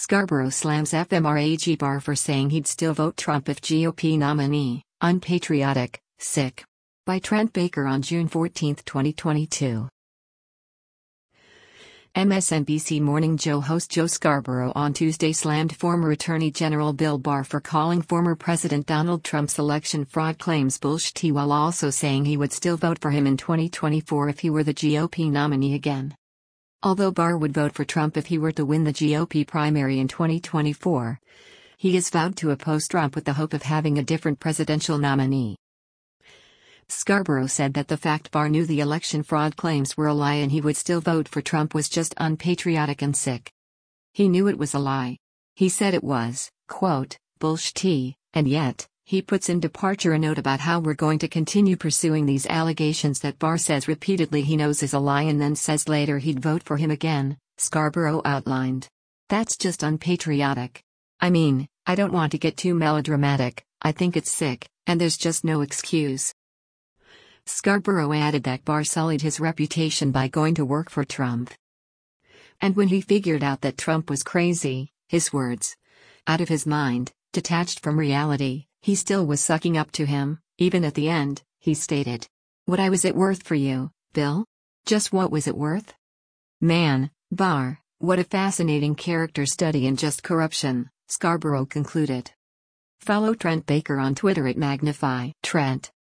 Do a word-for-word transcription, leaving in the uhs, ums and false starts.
Scarborough slams F M R A G Barr for saying he'd still vote Trump if G O P nominee, unpatriotic, sick. By Trent Baker on June fourteenth, twenty twenty-two. M S N B C Morning Joe host Joe Scarborough on Tuesday slammed former Attorney General Bill Barr for calling former President Donald Trump's election fraud claims bullshit, while also saying he would still vote for him in twenty twenty-four if he were the G O P nominee again. Although Barr would vote for Trump if he were to win the G O P primary in twenty twenty-four, he has vowed to oppose Trump with the hope of having a different presidential nominee. Scarborough said that the fact Barr knew the election fraud claims were a lie and he would still vote for Trump was just unpatriotic and sick. He knew it was a lie. He said it was, quote, bullshit, and yet, he puts in departure a note about how we're going to continue pursuing these allegations that Barr says repeatedly he knows is a lie and then says later he'd vote for him again, Scarborough outlined. That's just unpatriotic. I mean, I don't want to get too melodramatic, I think it's sick, and there's just no excuse. Scarborough added that Barr sullied his reputation by going to work for Trump. And when he figured out that Trump was crazy, his words, out of his mind, detached from reality, he still was sucking up to him. Even at the end, he stated, "What I was it worth for you, Bill? Just what was it worth?" Man, Barr, what a fascinating character study in just corruption, Scarborough concluded. Follow Trent Baker on Twitter at Magnify Trent.